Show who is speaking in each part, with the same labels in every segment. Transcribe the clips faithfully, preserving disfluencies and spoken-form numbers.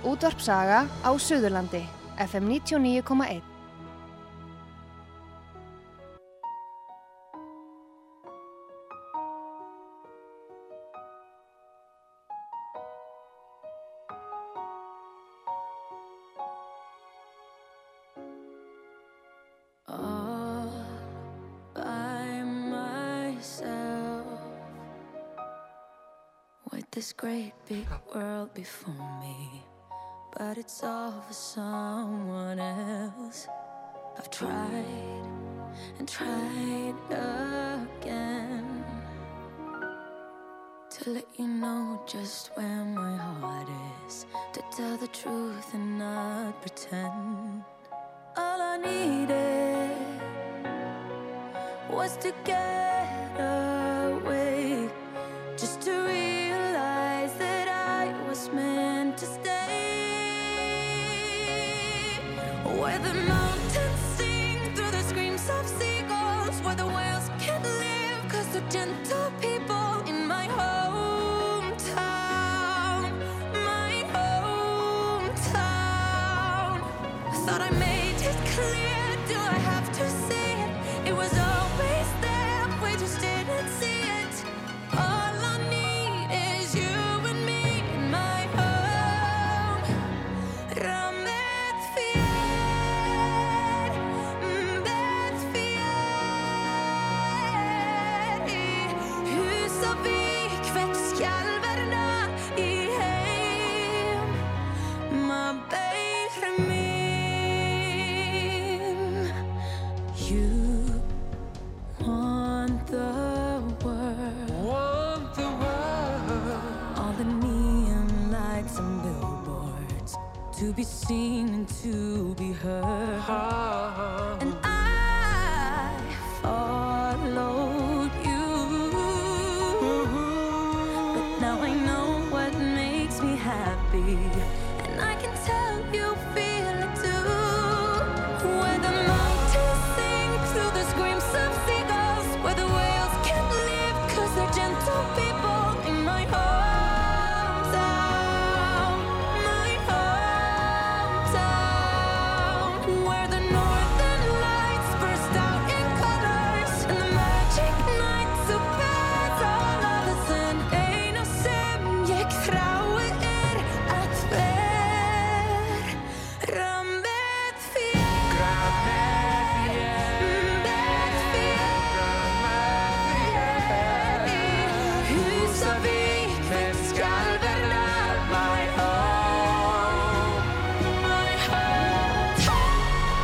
Speaker 1: Útvarp Saga á Suðurlandi, F M níutíu og níu komma eitt.
Speaker 2: This great big world before me, but it's all for someone else. I've tried and tried again to let you know just where my heart is, to tell the truth and not pretend. All I needed was to get away, just to realize that I was meant to stay. Where the mountains sing through the screams of seagulls, where the whales can't live cause they're gentle people. In my hometown, my hometown. Thought I made it clear, do I have to say it? It was always there, we just didn't see it. All I need is you and me in my home. Rammet fjær, bet fjær i Húsavík, hvert skjálverna i heim. My baby min. You want the world,
Speaker 3: Want the world.
Speaker 2: all the neon lights and billboards, to be seen and to be heard.
Speaker 3: Ah.
Speaker 2: And I followed you, but now I know what makes me happy, and I can tell you feel it too. Where the mountains sing through the screams of seagulls, where the whales can't live cause they're gentle people. In my hometown, my hometown, where the northern lights burst out in colors, and the magic night surpass all others. And eina sem ég þrái er að ver rammet fjær, bet fjær í Húsavík, hvert skal verða my home, my hometown.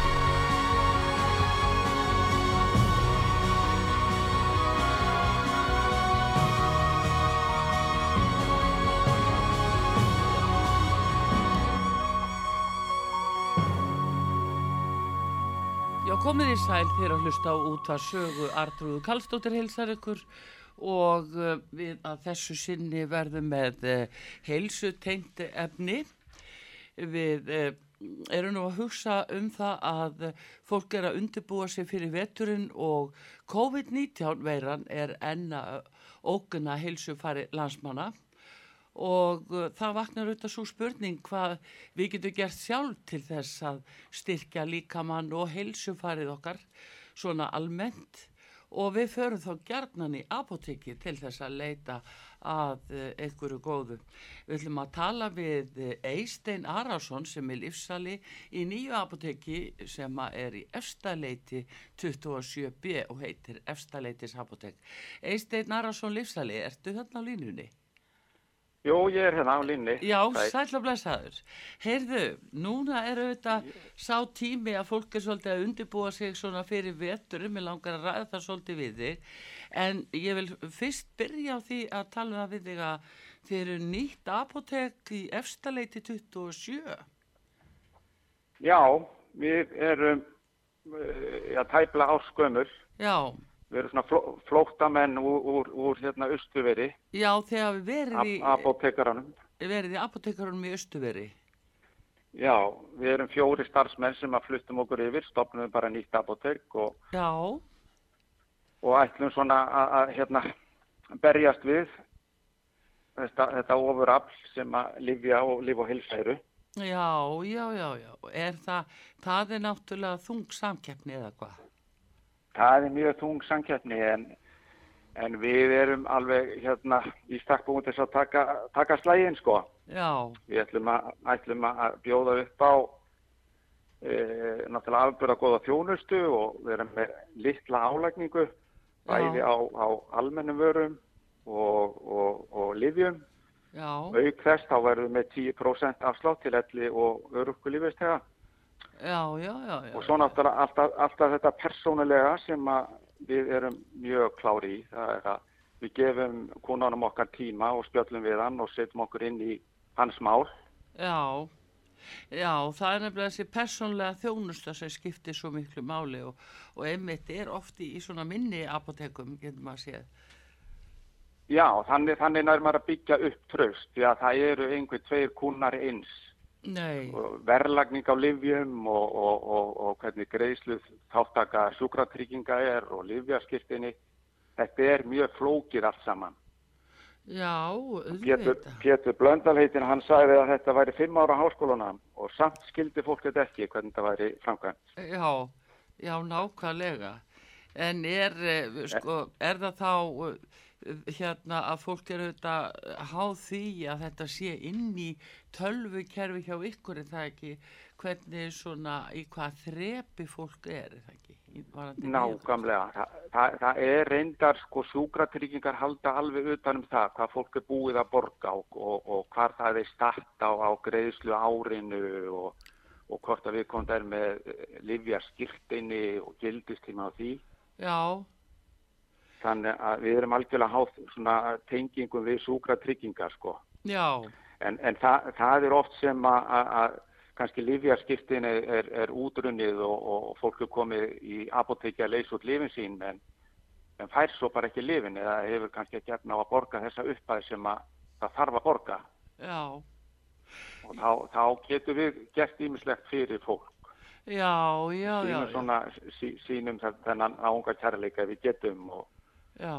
Speaker 3: Já, komið í sæl fyrir að hlusta á Útvarp Sögu. Arnþrúður Karlsdóttir heilsar ykkur og uh, við að þessu sinni verðum með uh, heilsutengt efni. Við uh, erum nú að hugsa um það að uh, fólk er að undirbúa sig fyrir veturinn og COVID nítján veiran er enn að ógna heilsufari landsmanna. Og uh, það vaknar auðvitað svo spurning hvað við getum gert sjálf til þess að styrkja líkamann og heilsufarið okkar svona almennt, og við förum þá gjarnan í apóteki til þess að leita að uh, einhverju góðu. Við ætlum að tala við uh, Eystein Arason sem er lyfsali í nýju apóteki sem að er í Efstaleiti tuttugu og sjö B og heitir Efstaleitis apótek. Eystein Arason lyfsali, ertu þarna á línunni?
Speaker 4: Jú, ég er hérna á línni.
Speaker 3: Já,
Speaker 4: Sæll.
Speaker 3: sæll og blessaður. Heyrðu, núna er auðvitað sá tími að fólk er svolítið að undirbúa sig svona fyrir veturum, ég langar að ræða það svolítið við þig, en ég vil fyrst byrja á því að tala við þig að þið eru nýtt apótek í Efstaleiti tuttugu og sjö.
Speaker 4: Já, við erum uh, já, tæplega ársgömmul.
Speaker 3: Já,
Speaker 4: Við erum svona fló, flóttamenn úr, úr, úr hérna Austurveri,
Speaker 3: já, þegar við verið í,
Speaker 4: apótekaranum.
Speaker 3: verið í apótekarunum í Austurveri.
Speaker 4: Já, við erum fjóri starfsmenn sem að fluttum okkur yfir, stofnum bara nýtt apótek og,
Speaker 3: Já,
Speaker 4: og ætlum svona að, að hérna berjast við þetta, þetta ofurafl sem að lyfja og lyf og heilsa eru.
Speaker 3: Já, já, já, já. Er það, það er náttúrulega þung samkeppni eða hvað?
Speaker 4: Það er mjög þung samkeppni en, en við erum alveg hérna í stakk búin til þess að taka, taka slægin sko.
Speaker 3: Já,
Speaker 4: Við ætlum að, ætlum að bjóða upp á e, náttúrulega afburða góða þjónustu og við erum með litla álagningu bæði á, á almennum vörum og, og, og lyfjum.
Speaker 3: já,
Speaker 4: Auk þess þá verðum við með tíu prósent afslátt til elli og örorkulífeyrisþega.
Speaker 3: já, já, já, já.
Speaker 4: Og svo náttúrulega alltaf, alltaf þetta persónulega sem að við erum mjög klári í. Það er að við gefum konunum okkar tíma og spjöllum við hann og setjum okkur inn í hans mál.
Speaker 3: Já, já, það er nefnilega þessi persónlega þjónusta sem skiptir svo miklu máli og, og einmitt er oft í, í svona minni apotekum, getur maður séð.
Speaker 4: Já, þannig, þannig nær maður að byggja upp traust því að það eru einhver tveir kúnnar eins.
Speaker 3: Nei,
Speaker 4: Og verðlagning á lyfjum og, og, og, og hvernig greiðslu þáttaka sjúkratrygginga er og lyfjaskirtinni. Þetta er mjög flókið allt saman.
Speaker 3: já,
Speaker 4: Pétur,
Speaker 3: auðvitað.
Speaker 4: Pétur Blöndal heitin, hann sagði að þetta væri fimm ára háskólanám og samt skildi fólk þetta ekki hvernig þetta væri framkvæmt.
Speaker 3: Já, já, nákvæmlega. En er, eh, sko, er það þá eh, hérna að fólk er auðvitað háð því að þetta sé inn í tölvukerfi hjá ykkur, er það ekki hvernig svona, í hvað þrepi fólk er, er það ekki? Í- varðandi niðurgreiðslur?
Speaker 4: Nákvæmlega. Þa, það, það er reyndar sko sjúkratryggingar halda alveg utan um það hvað fólk er búið að borga og, og, og hvar það er start á, á greiðslu árinu og, og hvort að við komum er með lyfjaskírteini og gildistíma á því.
Speaker 3: Já,
Speaker 4: Þannig að við erum algjörlega háð svona tengingum við sjúkratryggingar sko.
Speaker 3: já,
Speaker 4: En, en það, það er oft sem að, að, að kannski lyfjaskiptin er, er, er útrunnið og, og fólk er komið í apóteki að leysa út lyfin sín en, en fær svo bara ekki lyfin eða hefur kannski ekki efna á að borga þessa upphæð sem að það þarf að borga.
Speaker 3: já,
Speaker 4: Og þá, þá getur við gert ýmislegt fyrir fólk.
Speaker 3: já, já, já,
Speaker 4: Sýnum,
Speaker 3: já,
Speaker 4: svona, sí, sýnum þennan ánga kærleika ef við getum og,
Speaker 3: já,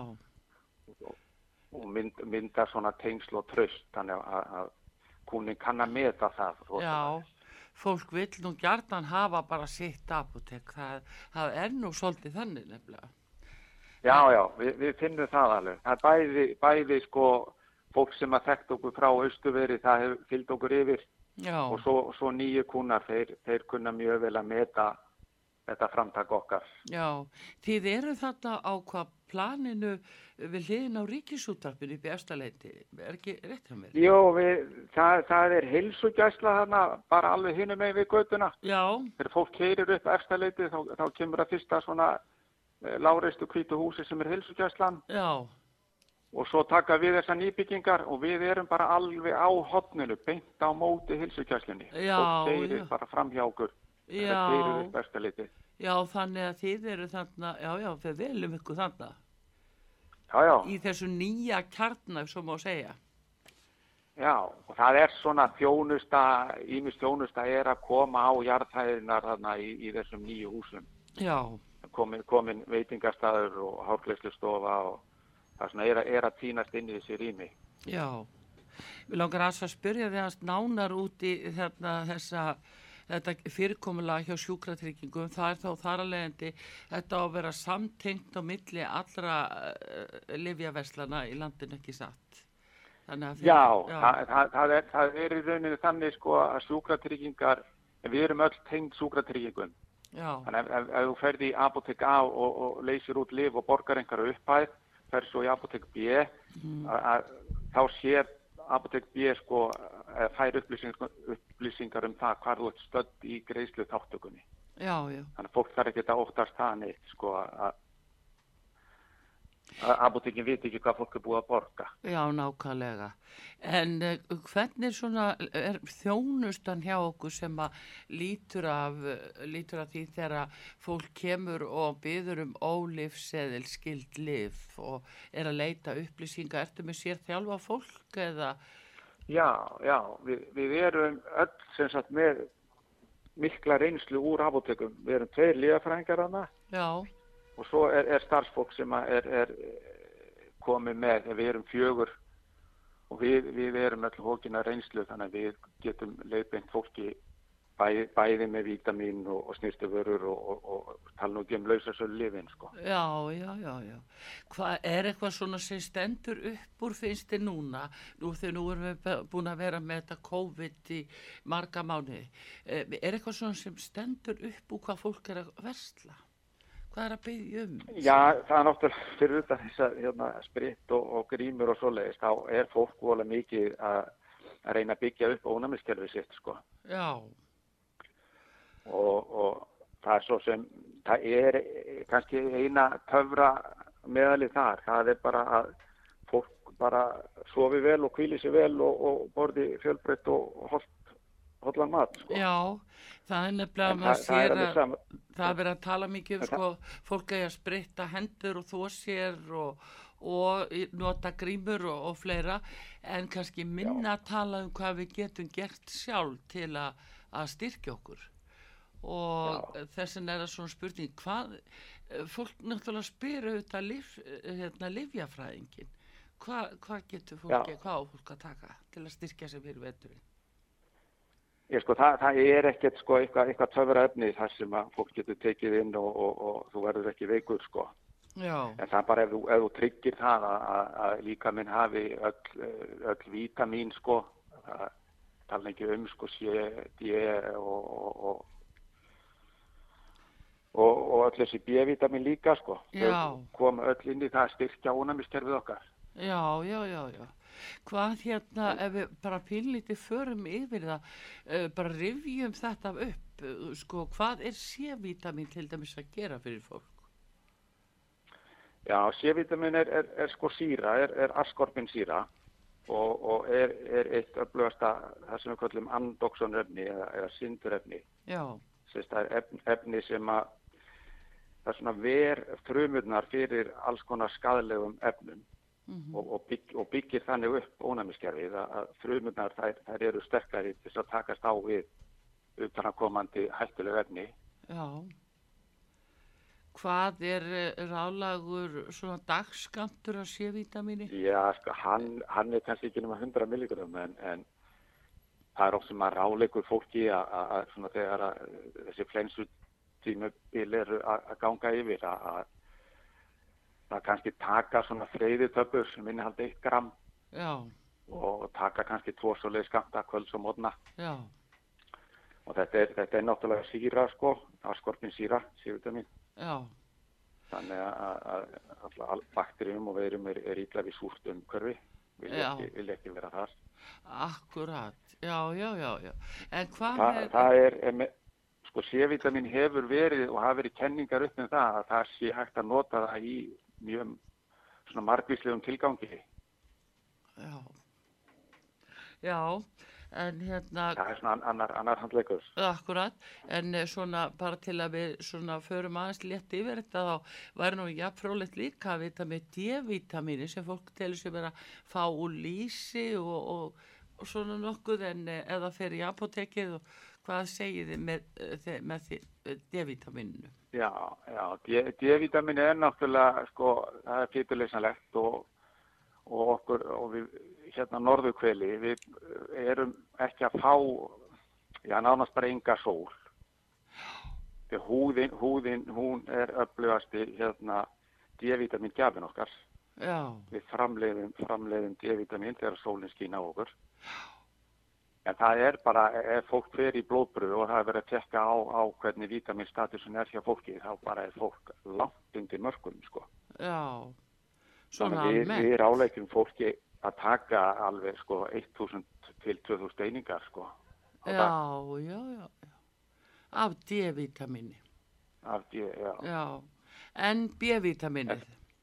Speaker 4: og mynd, myndar svona tengsl og traust þannig að, að kúnin kann að meta það.
Speaker 3: já, fólk vill nú gjarnan hafa bara sitt apotek, það, það er nú svolítið þannig nefnilega.
Speaker 4: Já, já, við, við finnum það alveg. Það er bæði, bæði sko fólk sem að þekkt okkur frá Austurveri, það hefur fylgt okkur yfir
Speaker 3: Já,
Speaker 4: og svo, svo nýju kúnnar, þeir, þeir kunna mjög vel að meta þetta framtak okkar.
Speaker 3: já, þið eru þarna á hvað planinu við hliðin á ríkisútvarpinu upp í Efstaleiti, er ekki rétt hjá mér?
Speaker 4: Jó, við, það, það er heilsugæsla þarna bara alveg hinum megin við götuna.
Speaker 3: Já,
Speaker 4: Þegar fólk keyrir upp Efstaleiti þá, þá kemur að fyrsta svona eh, lágreistu hvítu húsi sem er heilsugæslan
Speaker 3: já,
Speaker 4: og svo taka við þessar nýbyggingar og við erum bara alveg á hotninu, beint á móti heilsugæslunni.
Speaker 3: Já,
Speaker 4: Fólk keyrir
Speaker 3: já.
Speaker 4: bara fram hjá okkur.
Speaker 3: Já.
Speaker 4: Það keyrir upp Efstaleiti.
Speaker 3: já, þannig að þið eru þarna, já, já, við veljum ykkur þarna
Speaker 4: Já, já.
Speaker 3: í þessu nýja kjarna, ef svo má segja.
Speaker 4: Já, og það er svona þjónusta, ýmis þjónusta er að koma á jarðhæðinar þarna í, í þessum nýju húsum.
Speaker 3: Já,
Speaker 4: Komin, komin veitingastaður og hárgreiðslustofa og það svona er, að- er að tínast inn í þessi rými.
Speaker 3: já. Við langar aðeins að spyrja þig aðeins nánar út í þarna þessa þetta fyrirkomulag hjá sjúkratryggingum, það er þá þar að leiðandi þetta á að vera samtengt á milli allra uh, lyfjaverslana í landinu, ekki satt. Þannig að
Speaker 4: Já,
Speaker 3: já,
Speaker 4: Það, það, það, er, það er í rauninu þannig sko að sjúkratryggingar, við erum öll tengd sjúkratryggingum.
Speaker 3: já,
Speaker 4: Þannig ef, ef, ef þú ferði í apótek A og, og leysir út lyf og borgar einhverju upphæð, fer svo í apótek B,
Speaker 3: mm,
Speaker 4: að, að, þá sér apótek B sko að fær upplýsingar, upplýsingar um það hvað þú ert stödd í greiðslu þáttökunni.
Speaker 3: já, já,
Speaker 4: Þannig að fólk þarf ekki að óttast það neitt sko að að apótekin viti ekki hvað fólk er búið að borga.
Speaker 3: já, nákvæmlega. En uh, hvernig svona er þjónustan hjá okkur sem að lítur af, lítur af því þegar fólk kemur og biður um ólifseðil skild lyf og er að leita upplýsinga, ertu með sér þjálfa fólk eða?
Speaker 4: Já, já, við, við erum öll sem sagt með mikla reynslu úr apótekum. Við erum tveir lyfjafræðingar þarna
Speaker 3: Já,
Speaker 4: og svo er, er starfsfólk sem að er, er komið með, við erum fjögur og við, við erum öll hókina reynslu þannig að við getum leiðbeint fólki bæði, bæði með vítamín og, og snyrtivörur og, og, og tala nú ekki um lausasölu lyfin sko.
Speaker 3: Já, já, já, já. Hvað er eitthvað svona sem stendur upp úr finnst þið núna? Nú þegar nú erum við be- búin að vera með þetta COVID í marga mánuði. Eh, Er eitthvað svona sem stendur upp úr hvað fólk er að versla? Hvað er að byggja um?
Speaker 4: Já, það er náttúrulega fyrir utan þess að hérna, spritt og, og grímur og svoleiðis, þá er fólk vola mikið að, að reyna að byggja upp ónæmiskerfið sitt sko.
Speaker 3: Já,
Speaker 4: Og, og það er svo sem, það er kannski eina töfra meðalið þar, það er bara að fólk bara sofi vel og hvíli sér vel og, og borði fjölbreytt og holt, hollan mat sko.
Speaker 3: já, það er nefnilega
Speaker 4: En
Speaker 3: að maður
Speaker 4: það, það er
Speaker 3: sér
Speaker 4: alveg
Speaker 3: að
Speaker 4: sama.
Speaker 3: það er verið að tala mikið um
Speaker 4: En það-
Speaker 3: sko, fólk eigi að spritta hendur og þvo sér og, og í- nota grímur og, og fleira, en kannski minna að tala um hvað við getum gert sjálf til að, að styrkja okkur. Og þess vegna er það svona spurning, hvað, eh, fólk náttúrulega spyr auðvitað lif, eh, hérna, lyfjafræðingin, hvað, hvað getur fólki,
Speaker 4: Já.
Speaker 3: hvað á fólk að taka til að styrkja sig fyrir veturinn?
Speaker 4: Ég sko, það, það er ekkert sko eitthvað, eitthvað töfra efni þar sem að fólk getur tekið inn og, og, og þú verður ekki veikur sko.
Speaker 3: Já,
Speaker 4: En það er bara ef þú, ef þú tryggir það að, að, að líka minn hafi öll, öll vítamín sko, það tala ekki um sko C, D og, og, og og, og öll þessi B-vitamin líka sko.
Speaker 3: Já.
Speaker 4: Þau koma öll inn í það að styrkja ónæmiskerfið okkar.
Speaker 3: já, já, já, já. Hvað hérna, ef við bara pínlítið förum yfir það, uh, bara rifjum þetta upp, uh, sko, hvað er C-vítamín til dæmis að gera fyrir fólk?
Speaker 4: Já, C-vitamin er, er, er sko síra, er, er askorbinsýra og, og er, er eitt öflugasta, það sem við kallum andoxonefni eða, eða syndurefni.
Speaker 3: Já,
Speaker 4: Sérst, það er efni, efni sem að það er svona ver frumurnar fyrir alls konar skaðlegum efnum
Speaker 3: mhm,
Speaker 4: og, og, bygg, og byggir þannig upp ónæmiskerfið að, að frumurnar þær, þær eru sterkari til þess að takast á við utanakomandi hættuleg efni.
Speaker 3: já. Hvað er eh, ráðlagur svona dagskamtur af C-vítamíni?
Speaker 4: Já, sko, hann, hann er kannski ekki nema hundrað milligram en, en það er oft sem að ráleikur fólki að, að, að svona þegar að þessi flensu tímabil eru að, að ganga yfir að, að það kannski taka svona freyðitöpur sem innihalda eitt gram
Speaker 3: Já,
Speaker 4: og taka kannski tvo svoleið skamta kvölds og mótna
Speaker 3: já,
Speaker 4: og þetta er, þetta er náttúrulega síra sko, askorbinsýra, C-vitamin.
Speaker 3: já,
Speaker 4: Þannig að, að, að bakteríum og veirum er, er illa við súrt umhverfi, vilja
Speaker 3: Já.
Speaker 4: ekki, vilja ekki vera þar.
Speaker 3: akkurat, já, já, já, já. En hvað
Speaker 4: Þa,
Speaker 3: með,
Speaker 4: það er, er með, sko C-vitamin hefur verið og hafa verið kenningar upp um það að það sé hægt að nota það í mjög svona margvíslegum tilgangi.
Speaker 3: já, já, en hérna,
Speaker 4: Það er svona annar, annar handleikur.
Speaker 3: akkurat, en eh, svona bara til að við svona förum aðeins létt yfir þetta þá væri nú jafnfróðlegt líka að vita með D-vítamíni sem fólk telur sem er að fá úr lýsi og, og, og svona nokkuð en eh, eða fer í apótekið og hvað segið þið með, eh, þið- með því, eh, D-vítamíninu?
Speaker 4: Já, já, D- D-vitamin er náttúrulega, sko, það er fiturleysanlegt og, og okkur, og við, hérna norðurhveli, við erum ekki að fá, já, nánast bara enga sól. Þegar húðin, húðin, hún er öflugasti, hérna, D-vitamin gjafin okkar.
Speaker 3: Já,
Speaker 4: Við framleiðum, framleiðum D-vitamin þegar sólinn skín á okkur. En það er bara, ef fólk fer í blóðpröfu og það er verið að tekka á, á hvernig vítaminstatusin er hjá fólki, þá bara er fólk langt undir mörkum, sko.
Speaker 3: já, svona
Speaker 4: Þannig við,
Speaker 3: almennt.
Speaker 4: við ráleikjum fólki að taka alveg, sko, þúsund til tvö þúsund einingar, sko. á
Speaker 3: Já,
Speaker 4: dag
Speaker 3: já, já, já, af D-vítamíni,
Speaker 4: Af D, já.
Speaker 3: já, en B-vítaminið,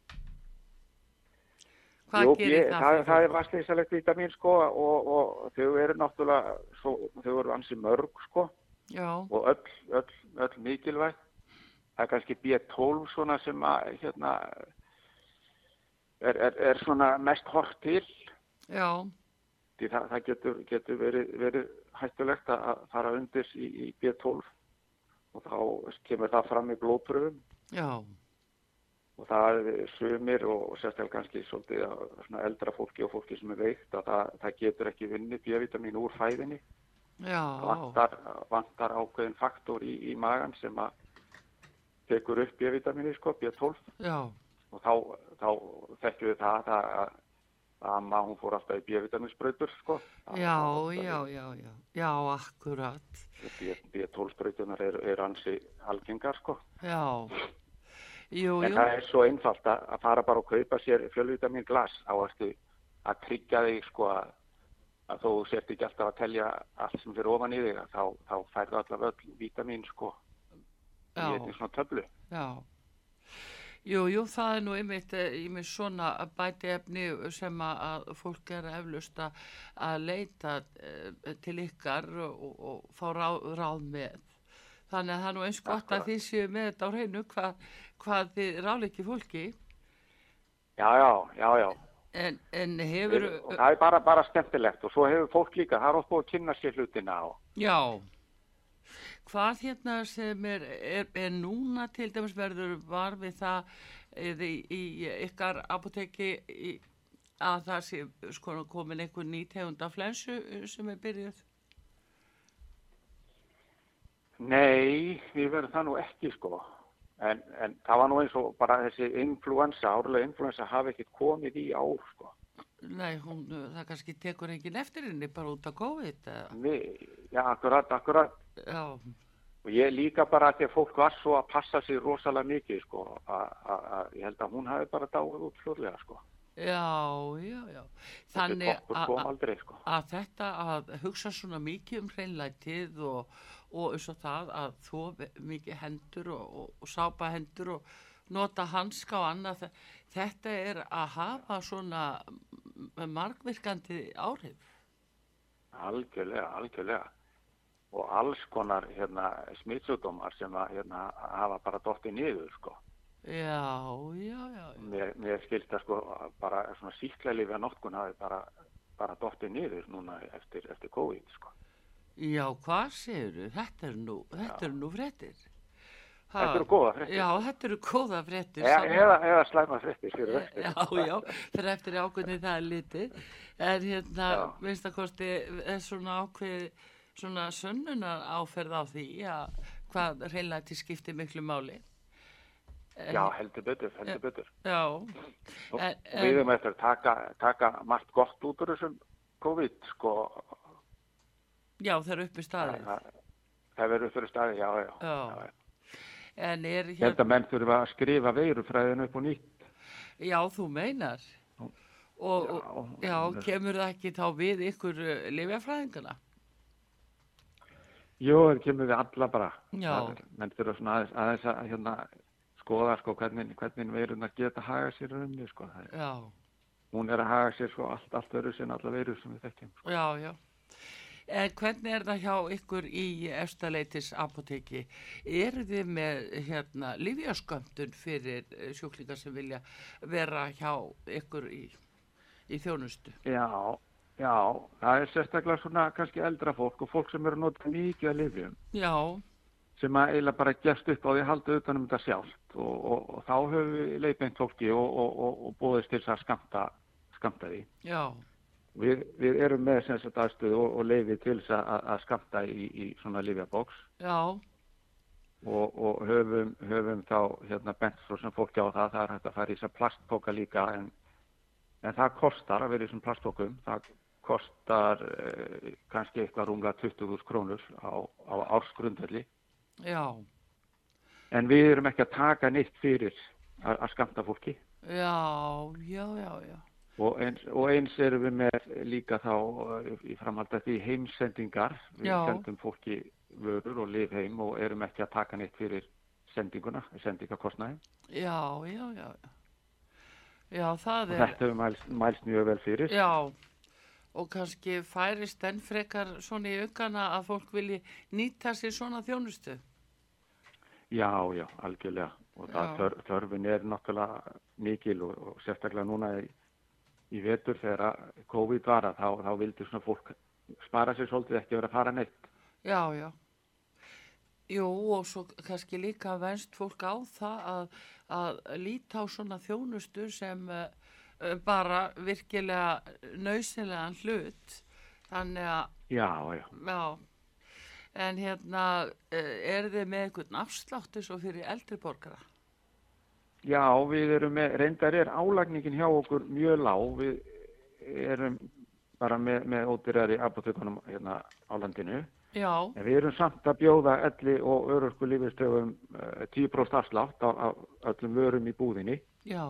Speaker 3: hvað
Speaker 4: Jú,
Speaker 3: gerir
Speaker 4: ég,
Speaker 3: það
Speaker 4: það,
Speaker 3: fyrir
Speaker 4: það er
Speaker 3: fólk?
Speaker 4: vastleysalegt vítamin, sko, og, og þau eru náttúrulega, svo, þau eru ansi mörg, sko.
Speaker 3: Já,
Speaker 4: Og öll, öll, öll mikilvægt. Það er kannski B tólf svona sem að, hérna, er, er, er svona mest hort til.
Speaker 3: já,
Speaker 4: Því það, það getur, getur verið, verið hættulegt að að fara undir í, í B tólf og þá kemur það fram í blóðpröfum.
Speaker 3: já,
Speaker 4: og það er sumir og sérstaklega kannski svolítið að svona eldra fólki og fólki sem er veikt að það, það getur ekki vunnið B-vítamín úr fæðinni.
Speaker 3: Já.
Speaker 4: Vantar, vantar ákveðin faktor í, í magan sem að tekur upp B-vítamíni, sko, B tólf.
Speaker 3: Já.
Speaker 4: Og þá, þá þekkjum við það að, að, að maður hún fór alltaf í B-vítamínsbrautur, sko.
Speaker 3: Já, já, já, já, já, akkurat.
Speaker 4: B tólf sprautunar eru er ansi algengar, sko.
Speaker 3: Já. Jú,
Speaker 4: en
Speaker 3: jú.
Speaker 4: það er svo einfalt að, að fara bara og kaupa sér fjölvítamín glas á eftir að tryggja þig, sko, að, að þú sért ekki alltaf að telja allt sem fyrir ofan í þig, þá, þá færðu allavega öll vítamín, sko, í einnig svona töflu.
Speaker 3: Já. Jú, jú, það er nú einmitt einmitt svona bæti efni sem að fólk er eflaust að leita til ykkar og, og fá ráð, ráð með. Þannig að það er nú eins gott að þið séu með þetta á hreinu hvað, hvað þið ráleiki fólki.
Speaker 4: Já, já, já, já.
Speaker 3: En, en hefur...
Speaker 4: Og það er bara, bara skemmtilegt og svo hefur fólk líka, það er oft búið að kynna sér hlutina á.
Speaker 3: Já. Hvað hérna sem er, er, er núna til dæmis verður var við það í, í ykkar apóteki í, að það sé sko komin einhver ný tegund af flensu sem er byrjuð?
Speaker 4: Nei, við verðum það nú ekki, sko. En, en það var nú eins og bara þessi influensa, árlega influensa hafi ekkert komið í ár, sko.
Speaker 3: Nei, hún, það kannski tekur enginn eftir henni bara út af COVID.
Speaker 4: Nei, já, akkurat, akkurat.
Speaker 3: Já.
Speaker 4: Og ég líka bara að því að fólk var svo að passa sig rosalega mikið, sko, að ég held að hún hafi bara dáið út fljóðlega, sko.
Speaker 3: Já, já, já. Þannig
Speaker 4: aldrei, sko.
Speaker 3: að þetta að hugsa svona mikið um hreinlætið og, og eins og það að þú mikið hendur og, og, og sápa hendur og nota hanska og annað, þetta er að hafa svona margvirkandi áhrif.
Speaker 4: Algjörlega, algjörlega. Og alls konar hérna, smitsjúkdómar sem að hérna, hafa bara dottið niður, sko.
Speaker 3: Já, já, já.
Speaker 4: Mér, mér skilst að sko bara svona sýklalyfja notkun hafi bara, bara dottið niður núna eftir, eftir COVID, sko.
Speaker 3: Já, hvað segirðu? Þetta er nú, þetta er nú fréttir. Ha,
Speaker 4: þetta eru góða fréttir.
Speaker 3: Já, þetta eru góða fréttir.
Speaker 4: E, eða, eða slæma fréttir fyrir vestir.
Speaker 3: Já, já, fyrir eftir ákveðni það er litið. En hérna, minnst að kosti, er svona ákveð, svona sönnunar áferð á því að hvað hreinlæti skiptir miklu máli.
Speaker 4: Já, heldur betur, heldur betur.
Speaker 3: Já.
Speaker 4: Og en, við erum eftir að taka, taka margt gott út úr þessum COVID, sko.
Speaker 3: Já, það er uppi staðið.
Speaker 4: Það, það er uppi staðið, já, já.
Speaker 3: Já.
Speaker 4: já.
Speaker 3: En er
Speaker 4: hérna... Þetta menn þurfa að skrifa veirufræðinu upp og nýtt.
Speaker 3: Já, þú meinar. Og, já, og, já, kemur það ekki þá við ykkur uh, lyfjafræðingana?
Speaker 4: Jú, það kemur við alla bara.
Speaker 3: Já.
Speaker 4: Menn þurfa svona aðeins, aðeins að hérna... skoða sko hvernig, hvernig veirunar geta haga sér um því sko.
Speaker 3: Já.
Speaker 4: Hún er að haga sér sko allt, allt öru sem alla veirur sem við þekkjum. Sko.
Speaker 3: Já, já. En hvernig er það hjá ykkur í Efstaleitis apóteki? Eru þið með hérna lyfjaskömmtun fyrir sjúklingar sem vilja vera hjá ykkur í, í þjónustu?
Speaker 4: Já, já. Það er sérstaklega svona kannski eldra fólk og fólk sem eru að nota mikið að lyfjum.
Speaker 3: Já.
Speaker 4: Sem að eiginlega bara gefst upp á því að halda utan um þetta sjálft og, og, og þá höfum við leiðbeint fólki og, og, og, og búðist til þess að skamta, skamta því.
Speaker 3: Já.
Speaker 4: Við, við erum með sem sagt aðstöðu og, og leiði til þess að, að skamta í, í svona lyfjabóks.
Speaker 3: Já.
Speaker 4: Og, og höfum, höfum þá hérna bent svo sem fólki á það, það er hægt að fara í þess að plastpóka líka en, en það kostar að vera í þessum plastpókum, það kostar eh, kannski eitthvað rúmlega tuttugu þúsund krónur á, á ársgrundvelli.
Speaker 3: Já.
Speaker 4: En við erum ekki að taka neitt fyrir að, að skamta fólki.
Speaker 3: Já, já, já, já.
Speaker 4: Og eins, og eins erum við með líka þá í framhaldi að því heimsendingar. Við
Speaker 3: já.
Speaker 4: sendum fólki vörur og lyf heim og erum ekki að taka neitt fyrir sendinguna, sendingakostnaði.
Speaker 3: Já, já, já. Já, það
Speaker 4: og
Speaker 3: er...
Speaker 4: þetta hefur mælst, mælst mjög vel fyrir.
Speaker 3: Já. Og kannski færist enn frekar svona í aukana að fólk vilji nýta sér svona þjónustu?
Speaker 4: Já, já, algjörlega. Og það þör, þörfin er náttúrulega mikil og, og sérstaklega núna í, í vetur þegar COVID var að þá, þá vildi svona fólk spara sér svolítið ekki vera að fara neitt.
Speaker 3: Já, já. Jú, og svo kannski líka venst fólk á það að, að líta á svona þjónustu sem uh, bara virkilega nauðsynlegan hlut. Þannig að,
Speaker 4: Já, já.
Speaker 3: já, en hérna, er þið með einhvern afslátt eins og fyrir eldri borgara?
Speaker 4: Já, við erum með, reyndar er álagningin hjá okkur mjög lág. Við erum bara með, með ódýrari apótekunum hérna á landinu.
Speaker 3: Já,
Speaker 4: En við erum samt að bjóða elli og örorku lífeyrisþegum uh, tíu prósent afslátt á, á öllum vörum í búðinni
Speaker 3: já,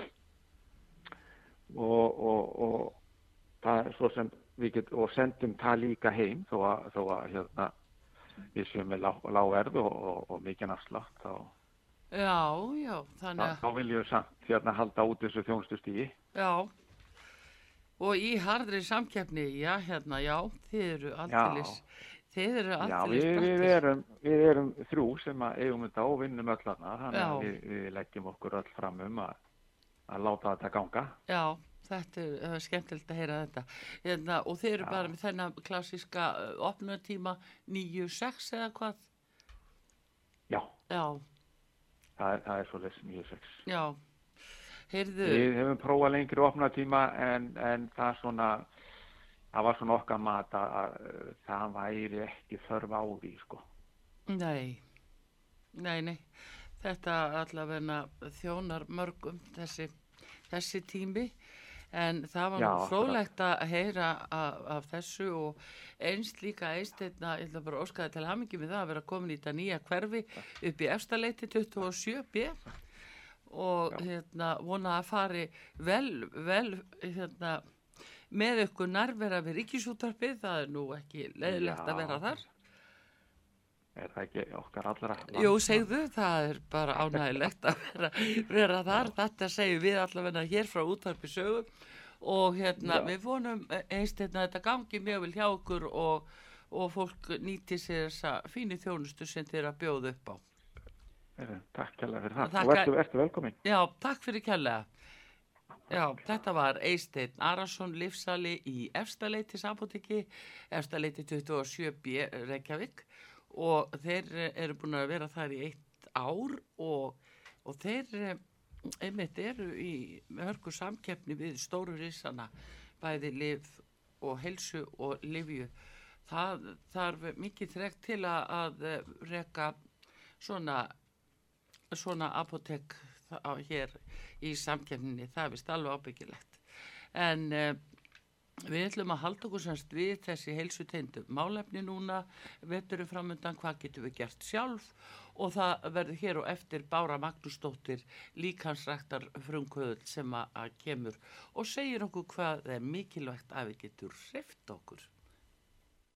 Speaker 4: og, og, og það er svo sem við get, og sendum það líka heim þó að, þó að hérna, við séum með lág, lág verð og, og, og mikinn afslátt þá,
Speaker 3: já, já, þannig
Speaker 4: þá,
Speaker 3: að,
Speaker 4: þá viljum við samt hérna halda út þessu þjónustustígi.
Speaker 3: já, og í harðri samkeppni, já, hérna, já, þið eru aldeilis, þið eru
Speaker 4: Já,
Speaker 3: aldeilis
Speaker 4: við, við,
Speaker 3: brattir.
Speaker 4: erum, við erum þrjú sem að eigum þetta og vinnum öll hana, þannig
Speaker 3: Já.
Speaker 4: að við, við leggjum okkur öll fram um að, að láta þetta ganga.
Speaker 3: Já, þetta er uh, skemmtilegt að heyra þetta. Hérna, og þið eru
Speaker 4: Já.
Speaker 3: bara með þennan klassíska uh, opnunartíma níu sex eða hvað?
Speaker 4: Já,
Speaker 3: Já,
Speaker 4: það er, það er svo les níu sex.
Speaker 3: já, heyrðu,
Speaker 4: Við hefum prófað lengri opnatíma en, en það svona, það var svona okkar mat að, að það væri ekki þörf á því, sko.
Speaker 3: nei, nei, nei, þetta allavega þjónar mörgum þessi, þessi tími, en það var
Speaker 4: Já,
Speaker 3: nú
Speaker 4: akkurat.
Speaker 3: fróðlegt að heyra af, af þessu og eins líka einsteina, ég ætla bara að óska til hamingju með það að vera komin í þetta nýja hverfi upp í Efstaleiti tuttugu og sjö B og hérna vona að fari vel, vel hérna með ykkur nærvera við Ríkisútvarpið, það er nú ekki leiðilegt
Speaker 4: Já.
Speaker 3: að vera þar.
Speaker 4: Er það ekki okkar allra?
Speaker 3: Jú, segðu, það er bara ánægilegt að vera, vera þar. Þetta segjum við allavega hér frá Útvarpi Sögu og hérna,
Speaker 4: Já.
Speaker 3: við vonum einsteinn að þetta gangi mjög vel hjá okkur og, og fólk nýti sér þessa fínu þjónustu sem þeir að bjóða upp á.
Speaker 4: Eh, Takk kærlega fyrir það.
Speaker 3: Þakka-
Speaker 4: Og ertu, ertu velkomin.
Speaker 3: Já, takk fyrir kærlega. Já, þetta var Eysteinn Arason Lyfsali í Efstaleitis apóteki, Efstaleiti tuttugu og sjö B Reykjavík og þeir eru búin að vera þar í eitt ár og, og þeir einmitt eru í hörku samkeppni við stóru risana, bæði lyf og heilsu og lyfju. Það þarf mikið þrek til að, að reka svona, svona apótek á, hér í samkeppninni, það er vist alveg ábyggilegt. En uh, við ætlum að halda okkur semst við þessi heilsuteindu málefni núna, veturum framundan, hvað getum við gert sjálf og það verður hér og eftir Bára Magnúsdóttir, líkansræktar frumkvöðull sem að, að kemur og segir okkur hvað er mikilvægt að við getum hreyft okkur.